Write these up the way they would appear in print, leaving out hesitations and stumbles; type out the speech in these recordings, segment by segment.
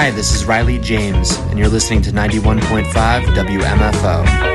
Hi, this is Riley James, and you're listening to 91.5 WMFO.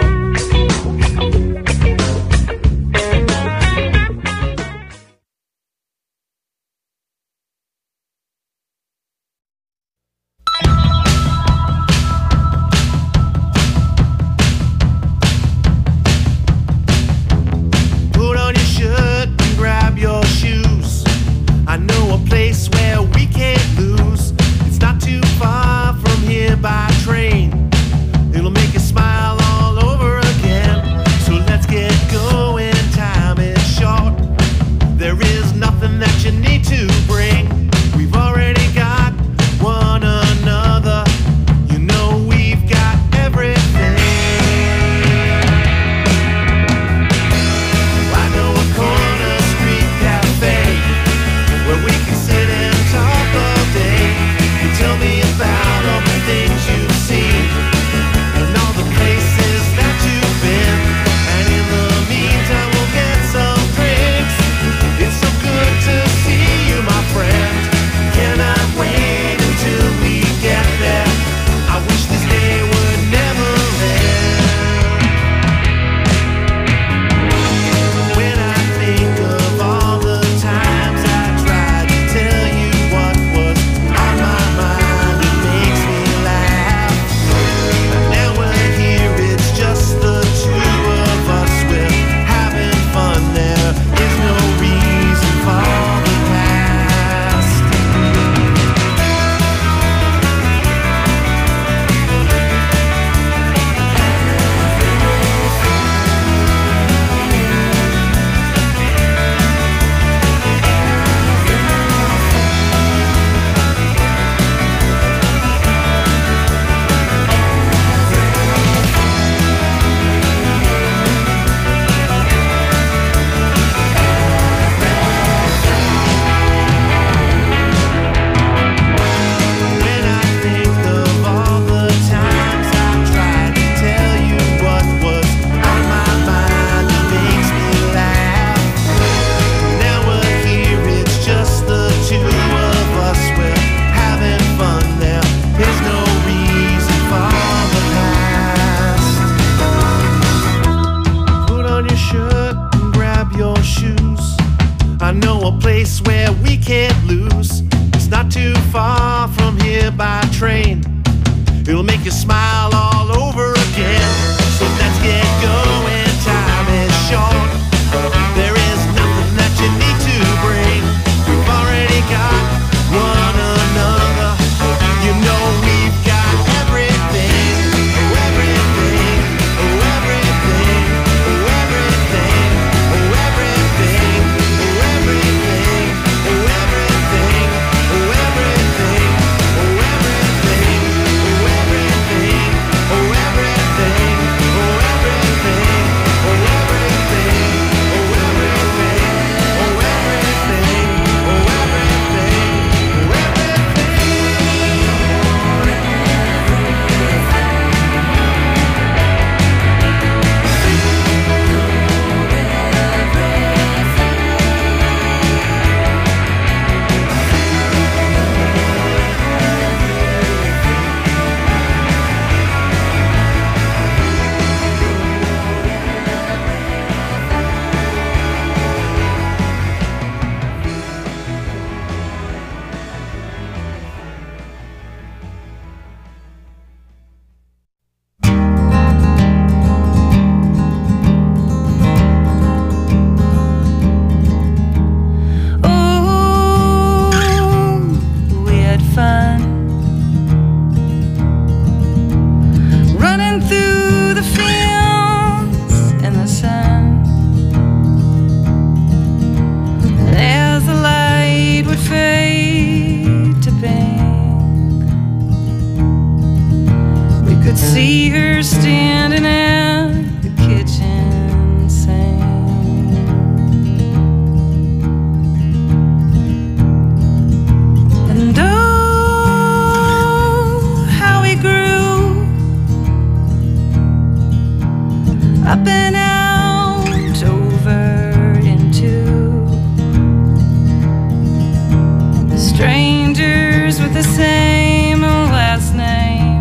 Strangers with the same last name,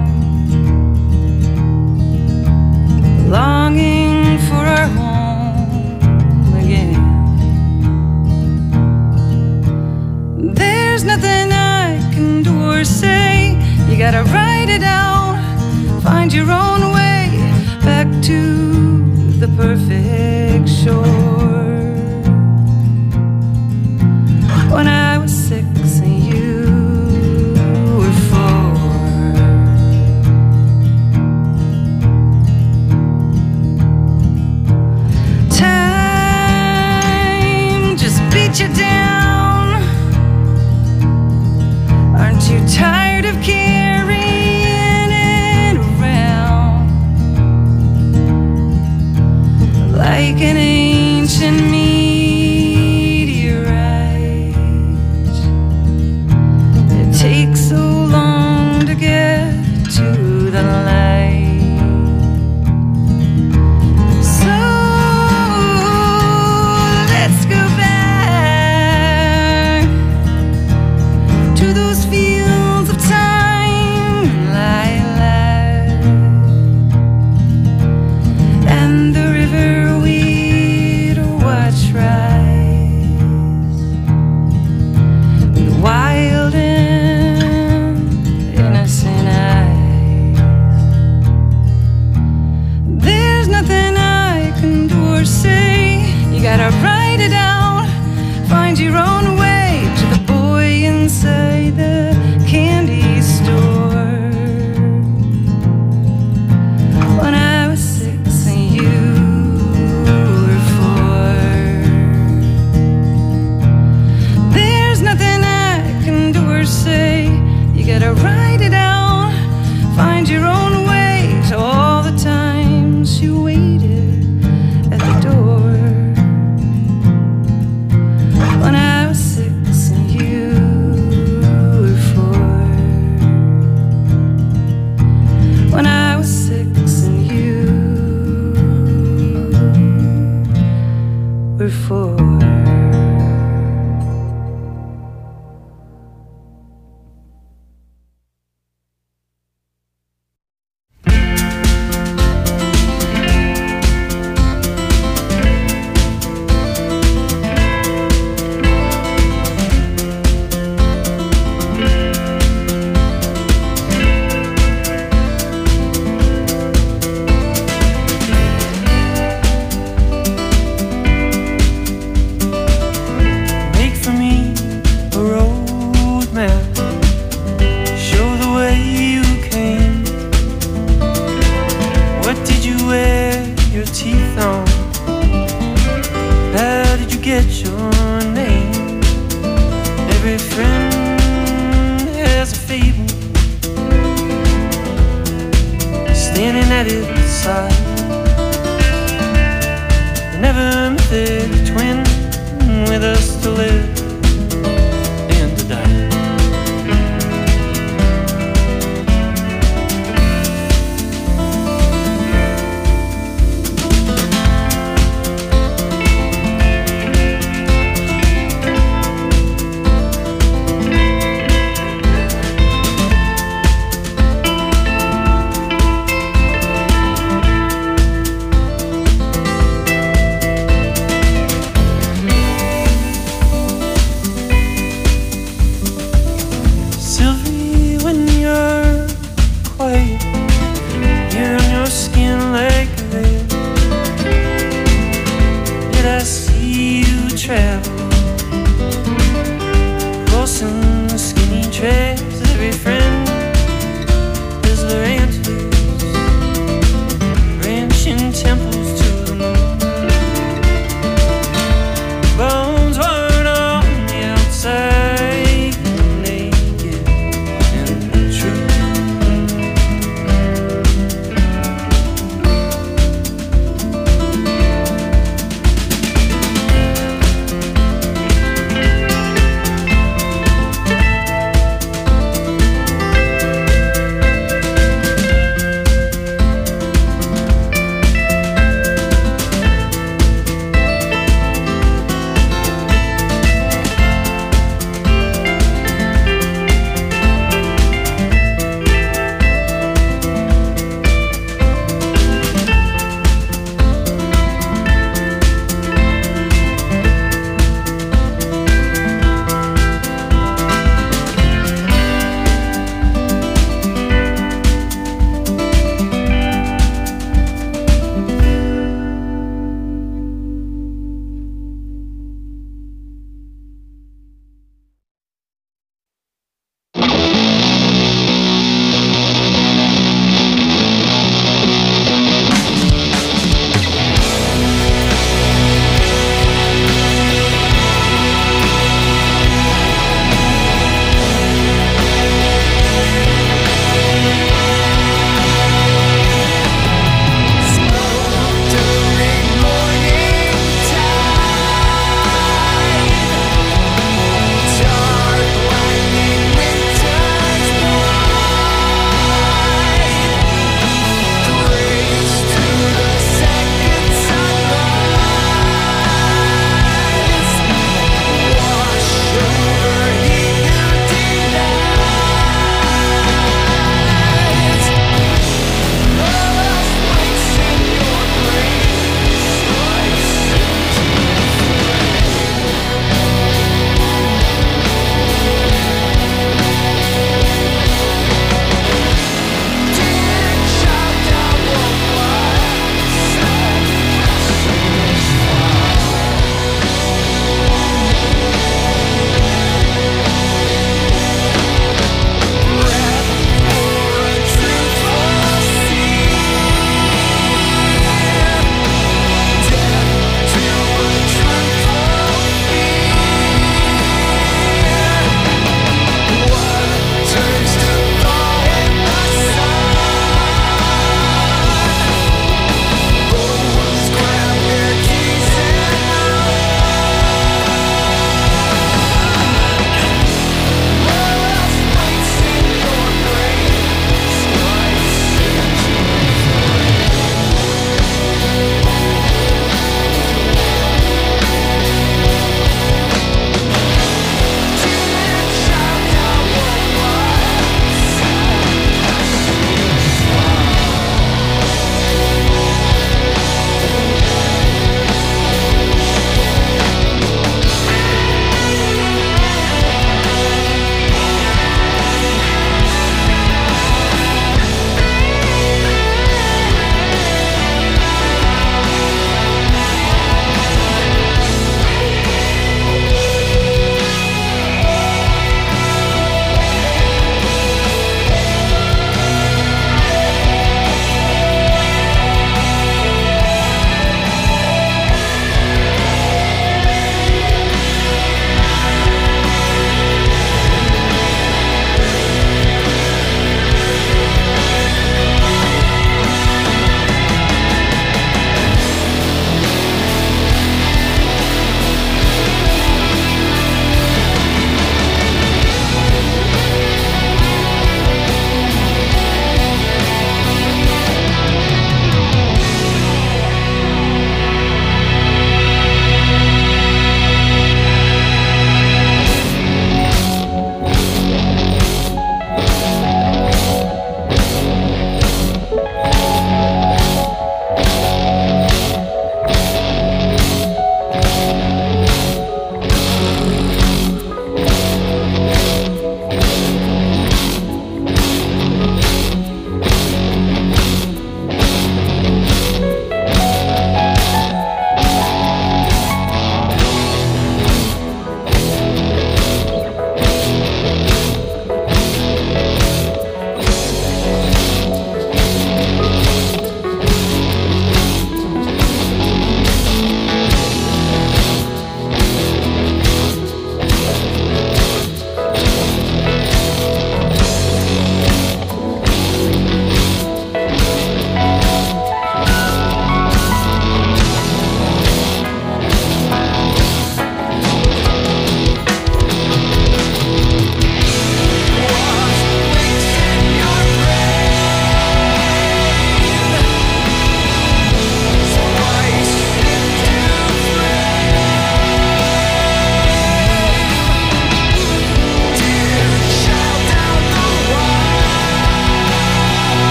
longing for our home again. There's nothing I can do or say. You gotta write it out, find your own way back to the perfect shore. When I was 6 and you were 4, time just beat you down. Aren't you tired of carrying it around like an ancient meteorite? It takes so long to get to the light. So let's go back to those fields of time, lilac, and the river we'd watch rise, with wild and innocent eyes. There's nothing I can do or say. You gotta write it out, find your own way to the boy inside the candy store. When I was 6 and you were 4, there's nothing I can do or say. You gotta write it out, find your own way to all the times you waited at the door. When I was 6 and you were 4. When I was 6 and you were 4. Make for me a road map, show the way you came. What did you wear your teeth on? How did you get your name? Every friend has a fable, standing at its side. They never mythic twin with us to live and to die.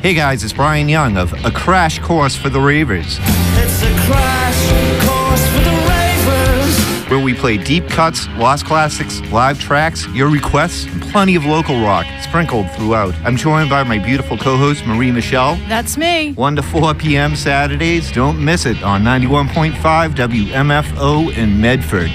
Hey guys, it's Brian Young of A Crash Course for the Ravers. It's a crash course for the Ravers, where we play deep cuts, lost classics, live tracks, your requests, and plenty of local rock sprinkled throughout. I'm joined by my beautiful co-host, Marie Michelle. That's me. 1 to 4 p.m. Saturdays. Don't miss it on 91.5 WMFO in Medford.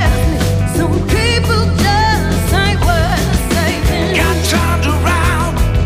got turned around.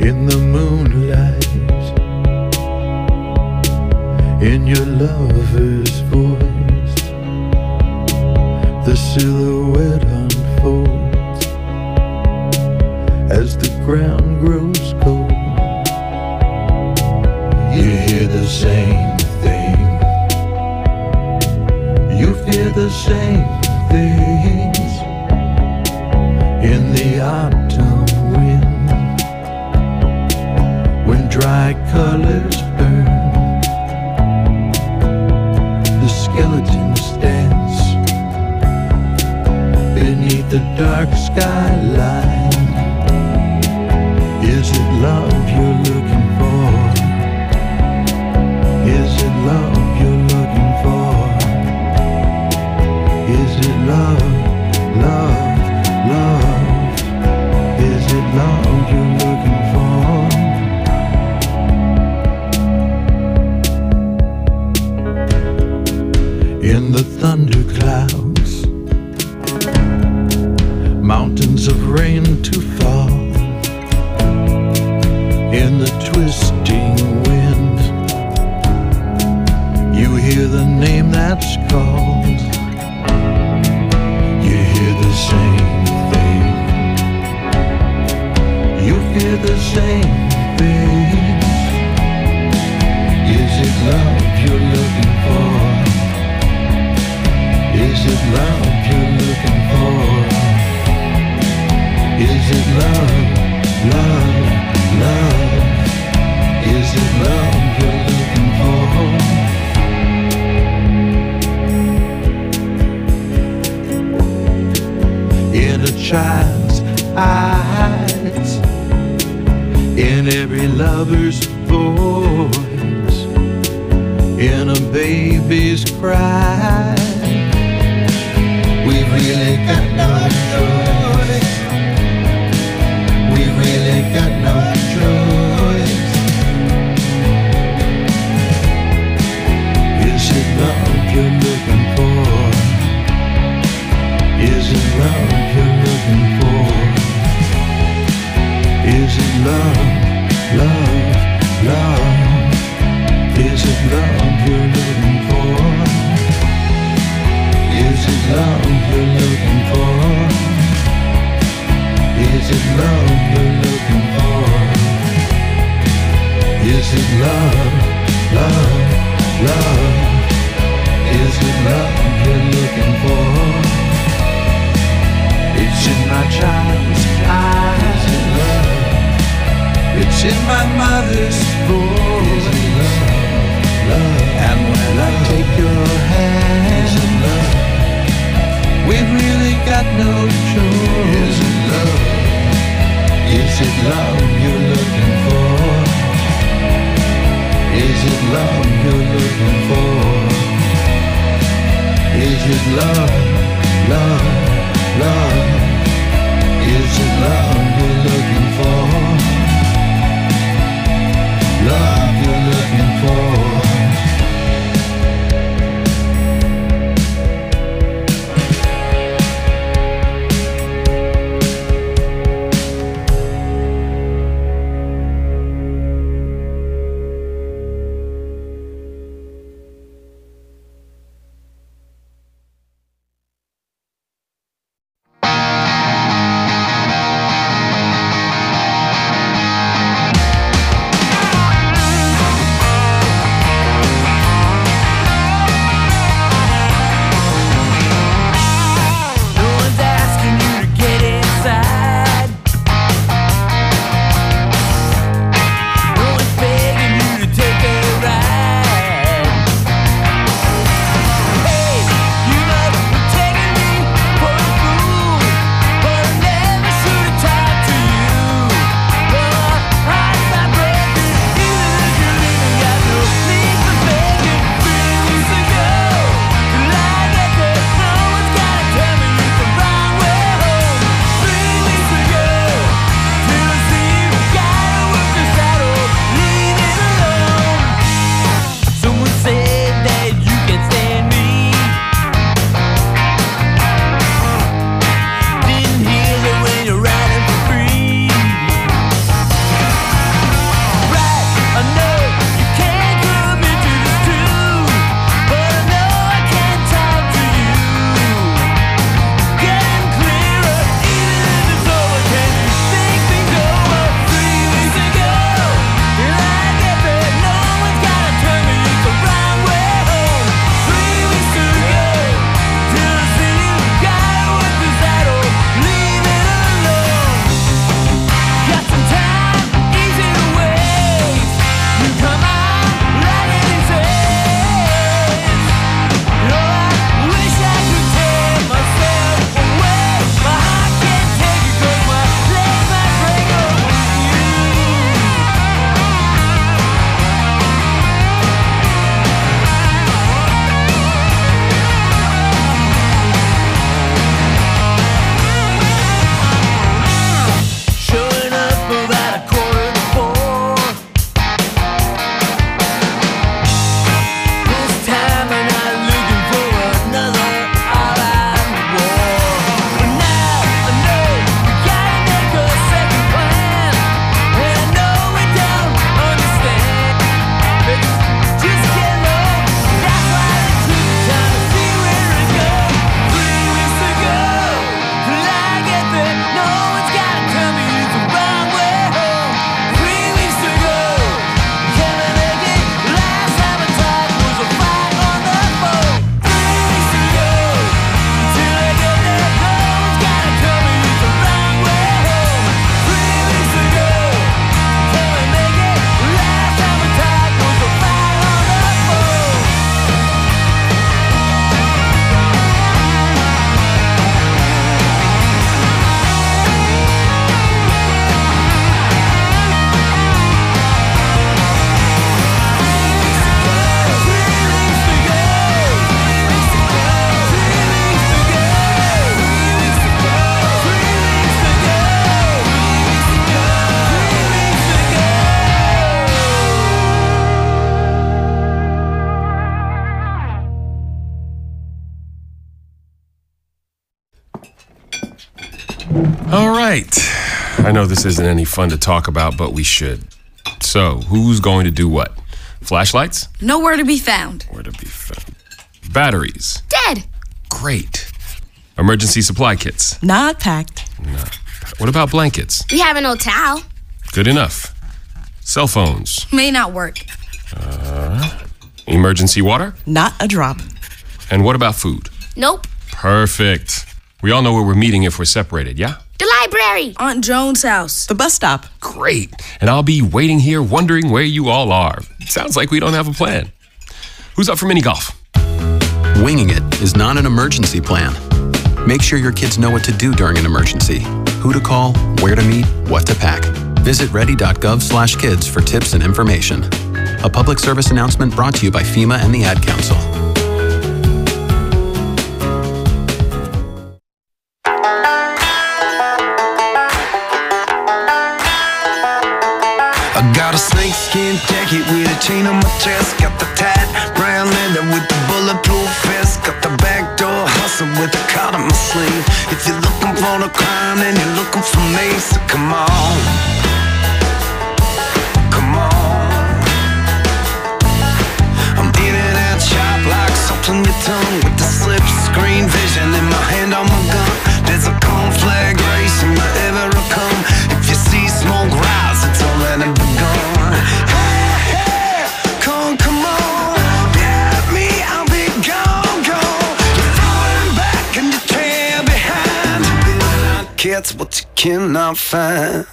in the moonlight, in your lover's voice, the silhouette unfolds as the ground grows cold. You hear the same thing, you fear the same things in the autumn wind, when dry colors burn, the skeletons dance beneath the dark skyline. Is it love you're looking for? Is it love you're looking for? Is it love, love, love? Is it love you're looking for? In the thunder clouds, mountains of rain to fall, in the twisting wind, you hear the name that's called. You hear the same thing, you fear the same things. Is it love you're looking for? Is it love you're looking for? Is it love, love, love? Is it love you're looking for? In a child's eyes, in every lover's voice, in a baby's cry, we've really got no choice. We've really got no choice. Is it love you're looking for? Is it love you're looking for? Is it love, love, love? Is it love you're looking for? Is it love you're looking for? Is it love you're looking for? Is it love, love, love? Is it love you're looking for? It's in my child's eyes, it's in my mother's voice. And when I take your hand, we've really got no choice. Is it love? Is it love you're looking for? Is it love you're looking for? Is it love? All right. I know this isn't any fun to talk about, but we should. So, who's going to do what? Flashlights? Nowhere to be found. Where to be found? Batteries? Dead. Great. Emergency supply kits? Not packed. No. What about blankets? We have an old towel. Good enough. Cell phones? May not work. Emergency water? Not a drop. And what about food? Nope. Perfect. We all know where we're meeting if we're separated, yeah? The library. Aunt Joan's house. The bus stop. Great. And I'll be waiting here wondering where you all are. Sounds like we don't have a plan. Who's up for mini golf? Winging it is not an emergency plan. Make sure your kids know what to do during an emergency. Who to call, where to meet, what to pack. Visit ready.gov/kids for tips and information. A public service announcement brought to you by FEMA and the Ad Council. I got a snakeskin jacket with a chain on my chest. Got the tight brown leather with the bulletproof vest. Got the backdoor hustle with the card on my sleeve. If you're looking for the crime, then you're looking for me. So come on, come on. I'm in and out sharp like salt on your tongue, with the slip screen vision in my hand on my gun. There's a conflagration wherever I come. If you see smoke rise, it's already begun. Hey, hey, come on, get me, I'll be gone, gone. You're falling back and you trail behind. Kids, what you cannot find.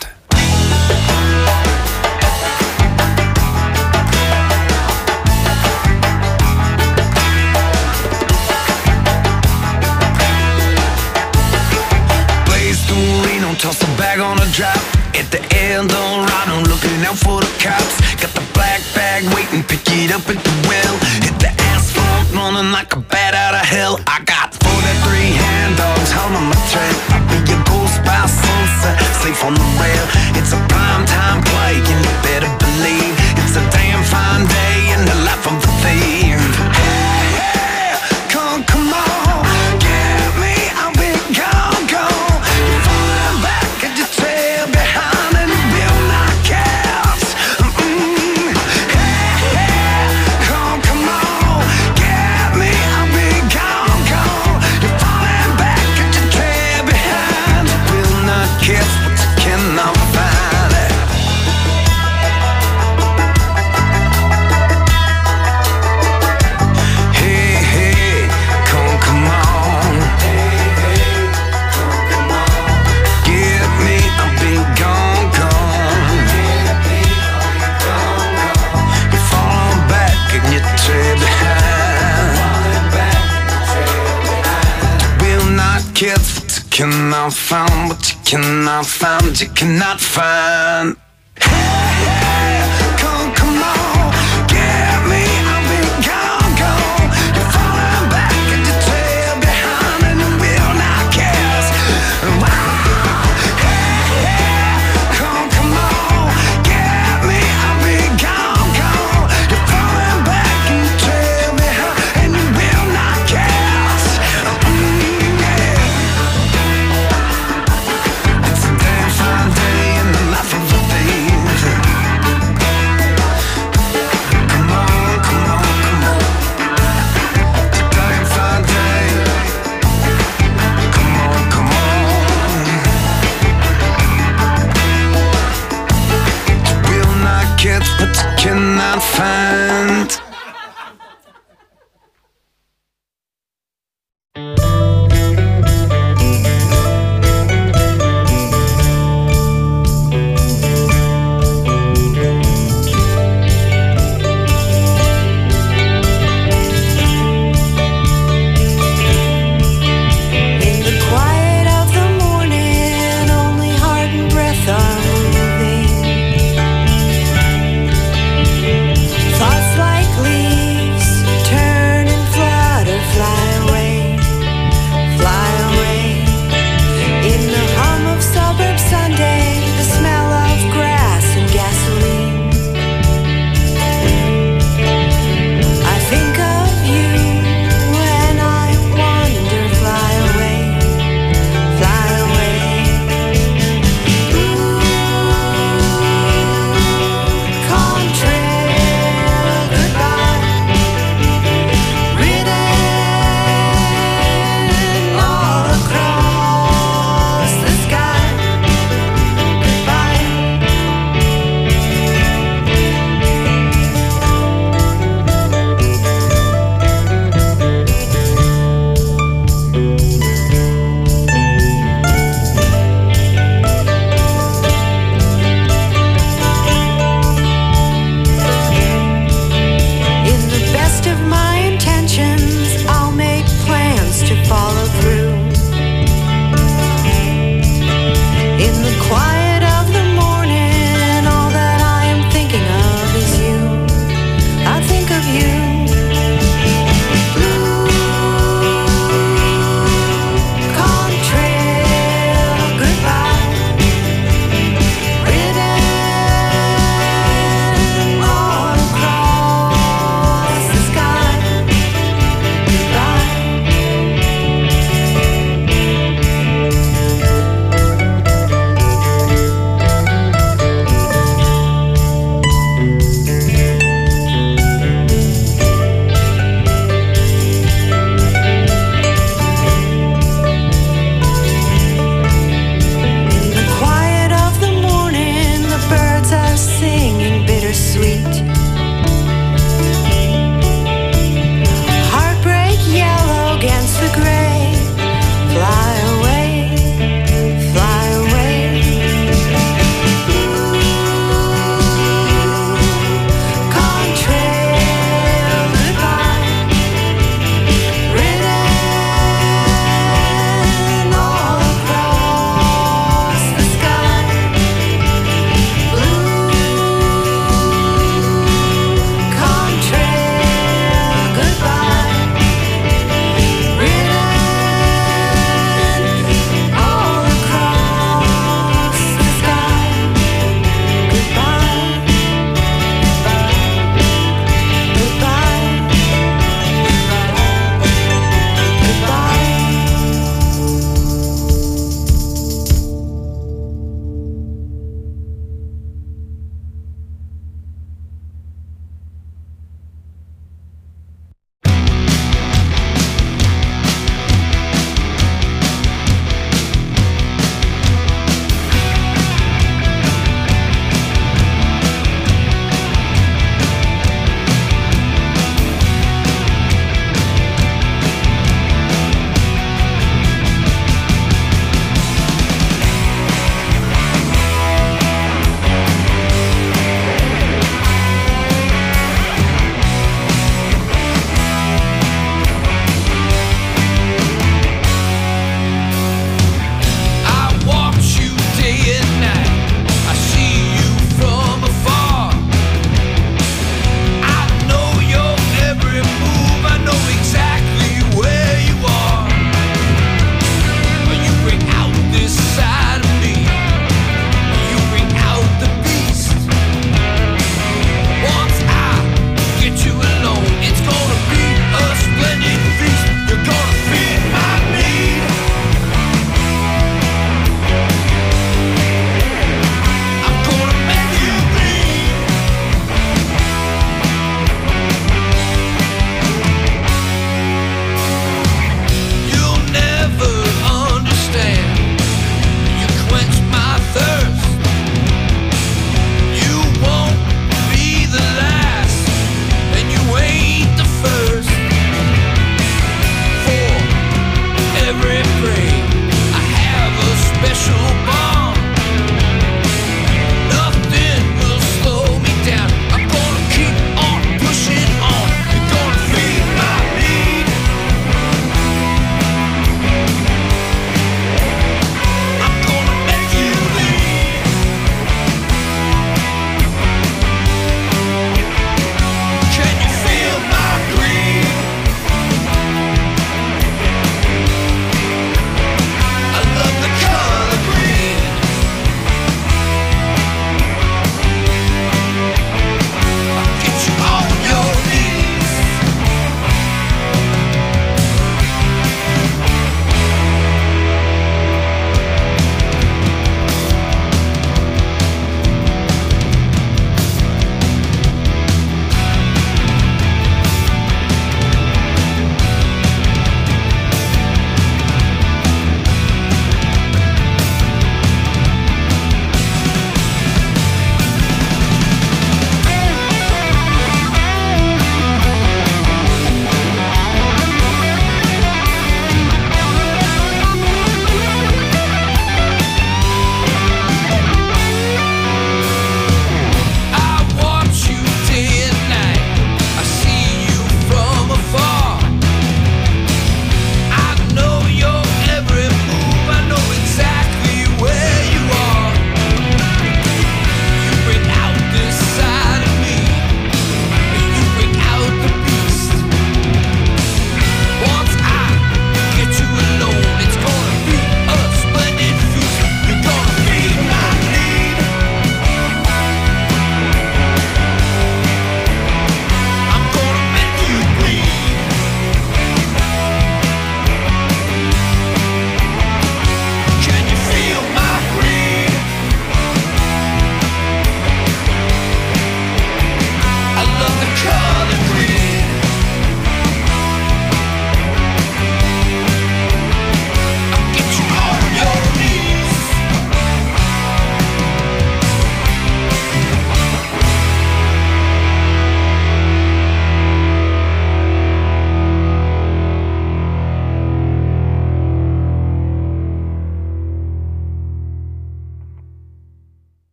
Toss a bag on a drop at the Eldorado, looking out for the cops. Got the black bag waiting, pick it up at the well. Hit the asphalt, running like a bat out of hell. I got 43 hand dogs holding my trail. I'll be your ghost by sunset, safe on the rail. It's a prime time play, and you better believe it's a damn fine day in the life of a thief. Hey, hey, come on, get me, I'll be gone, gone. Cannot find what you cannot find, you cannot find. Hey, hey, come on, get me, I'll be gone, gone. You're falling back and you trail behind and you will not guess. Hey, hey, come on, get me, I'll be gone, gone. You're falling back and you trail behind and you will not guess. It's a damn fine day in the life of a thief.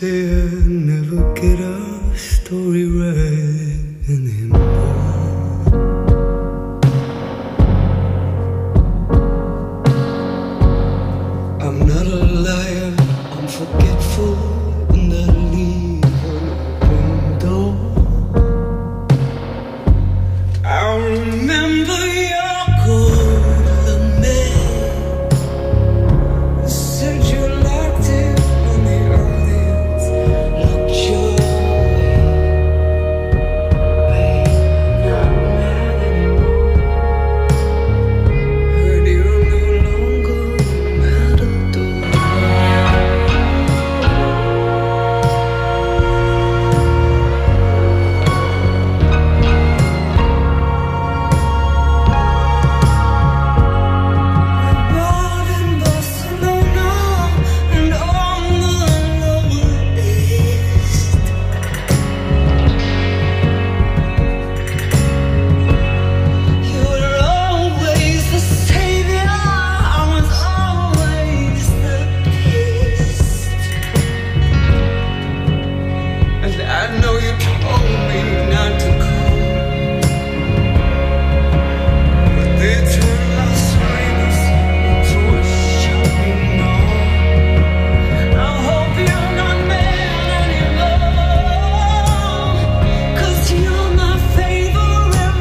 say I never get a story right anymore. I'm not a liar, I'm forgetful, and I leave an open door. I remember your golden man. You said you liked it when the audience looked your way. Babe, I'm not mad anymore. Heard you're no longer a matador. Born in Barcelona and on the Lower East. You were always the savior, I was always the beast. And I know you told me not to call, but they turned Las Vegas into a shopping mall. I hope you're not mad anymore, 'cause you're my favorite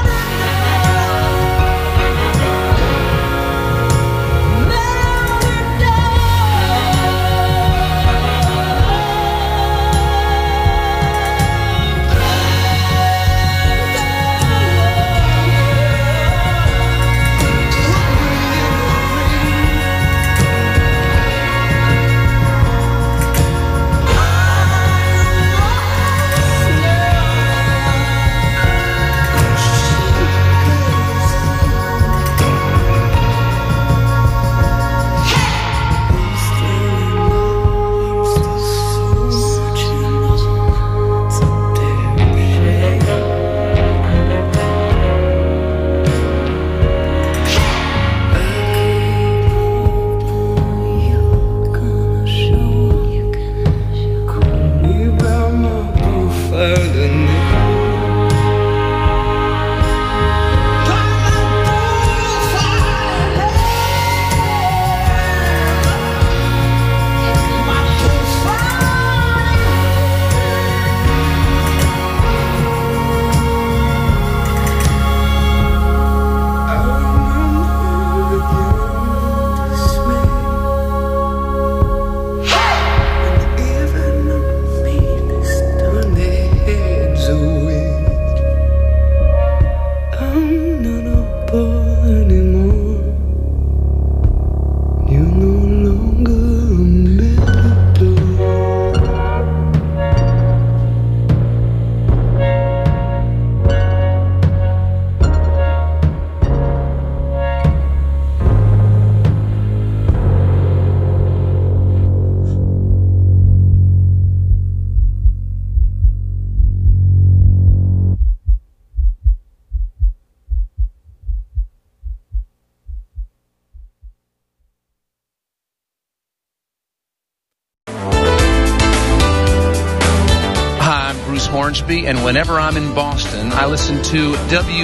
Hornsby, and whenever I'm in Boston, I listen to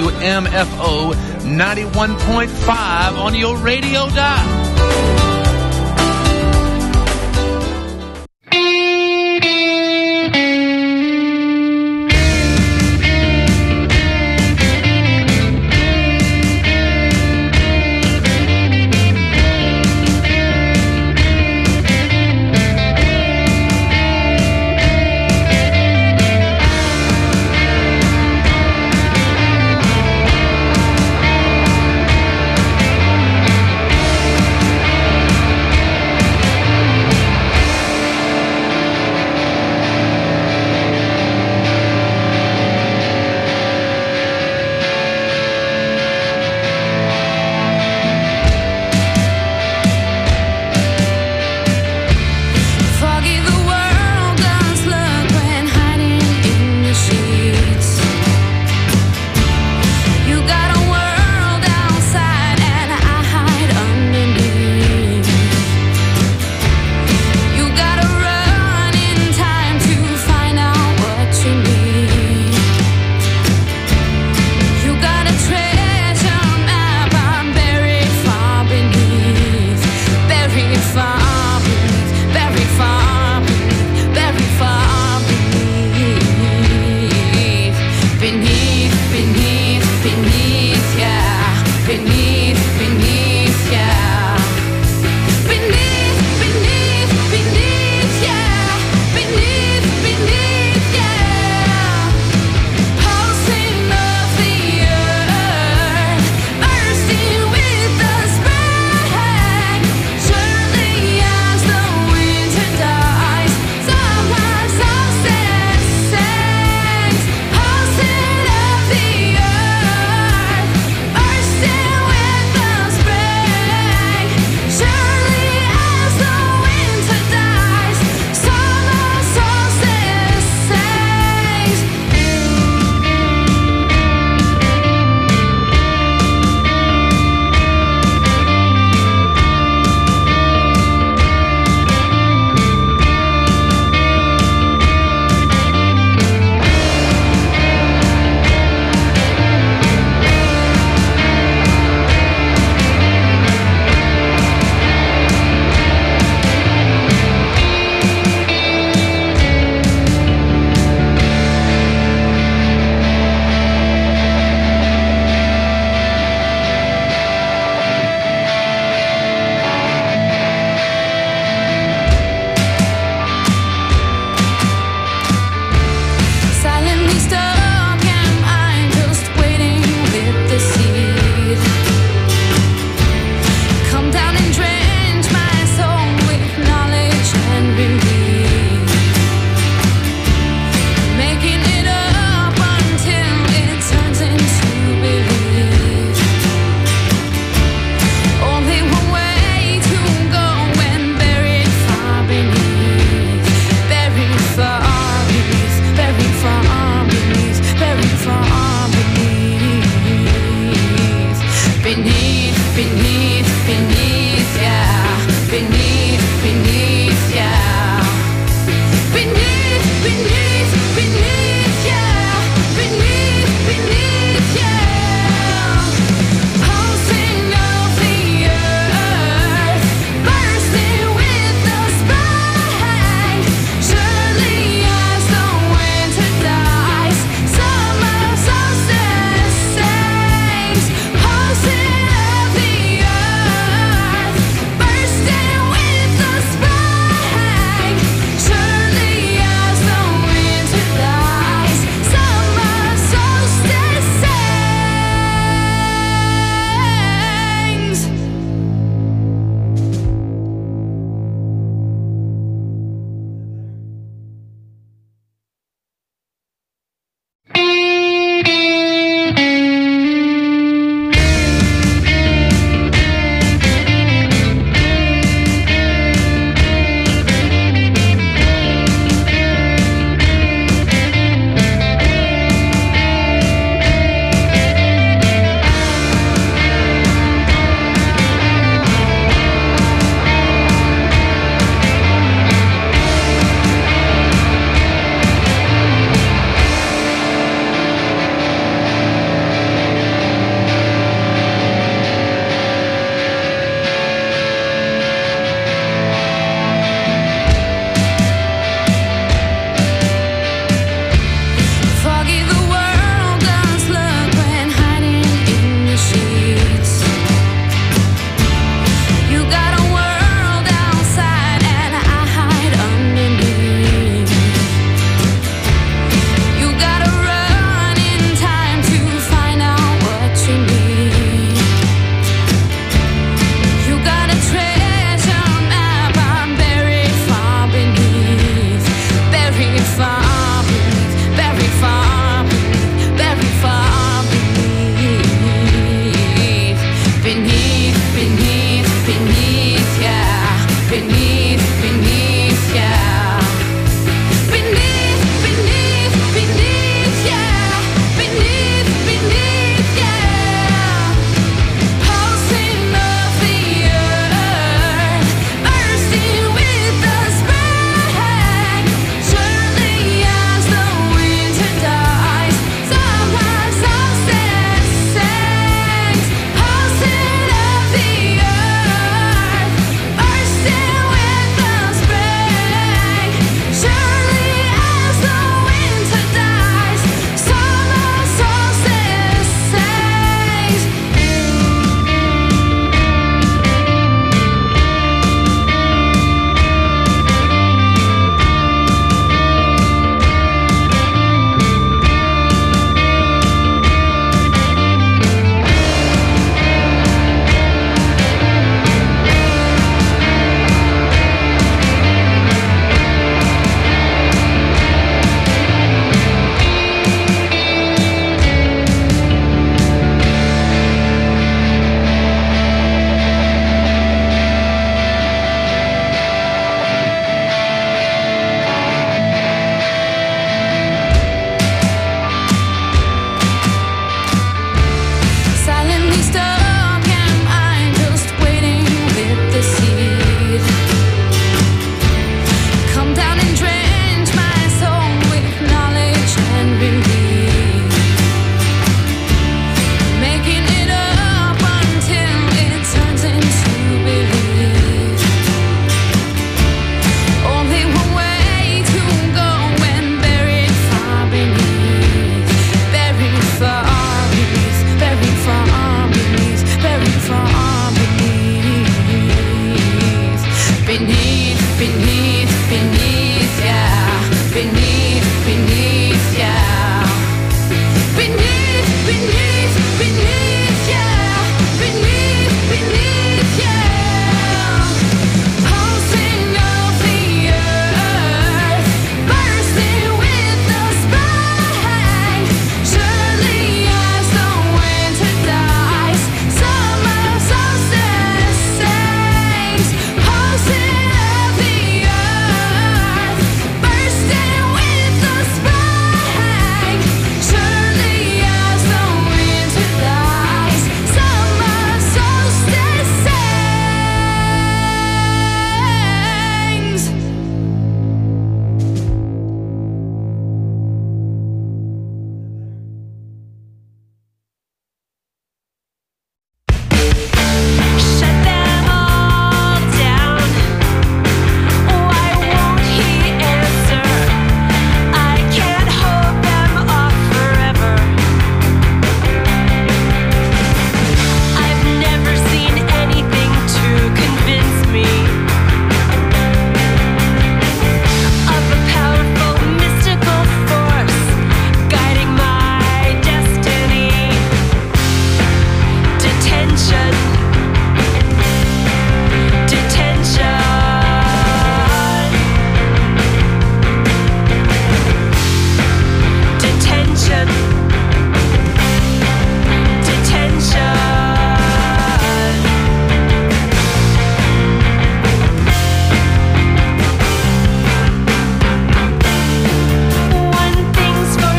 WMFO 91.5 on your radio dial.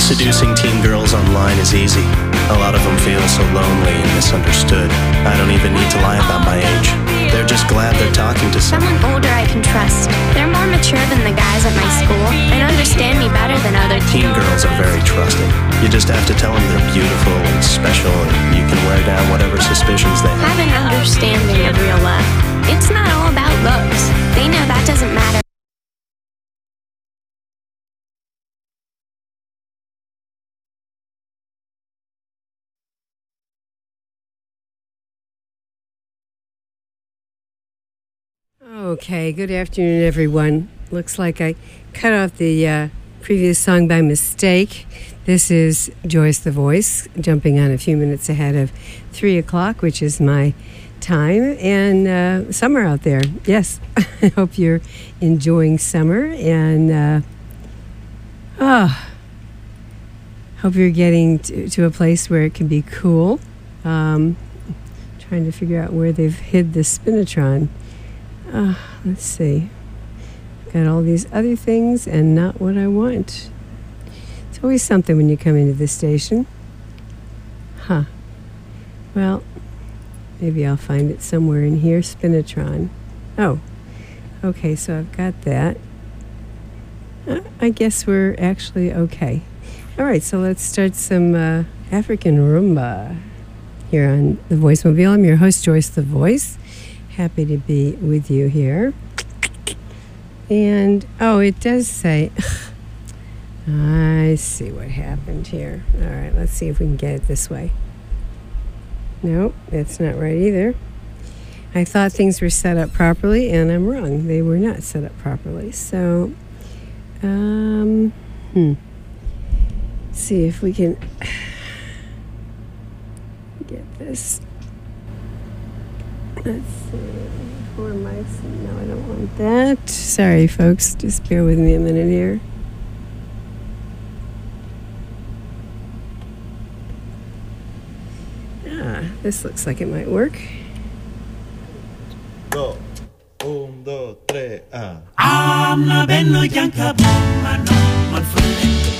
Seducing teen girls online is easy. A lot of them feel so lonely and misunderstood. I don't even need to lie about my age. They're just glad they're talking to someone. Someone older I can trust. They're more mature than the guys at my school and understand me better than other Teen girls are very trusting. You just have to tell them they're beautiful and special, and you can wear down whatever suspicions they have. Have an understanding of real love. It's not all about looks. They know that doesn't matter. Okay, good afternoon, everyone. Looks like I cut off the previous song by mistake. This is Joyce the Voice, jumping on a few minutes ahead of 3 o'clock, which is my time, and summer out there. Yes, I hope you're enjoying summer, and hope you're getting to a place where it can be cool. Trying to figure out where they've hid the Spinatron. Let's see. Got all these other things and not what I want. It's always something when you come into the station. Huh. Well, maybe I'll find it somewhere in here. Spinatron. Oh. Okay, so I've got that. I guess we're actually okay. All right, so let's start some African rumba here on The Voicemobile. I'm your host, Joyce the Voice. Happy to be with you here. And, oh, it does say, I see what happened here. All right, let's see if we can get it this way. Nope, that's not right either. I thought things were set up properly, and I'm wrong. They were not set up properly. So, see if we can get this. Let's see. 4 mics. No, I don't want that. Sorry, folks. Just bear with me a minute here. This looks like it might work. Go. 1, 2, 3, I'm not been no young man, man,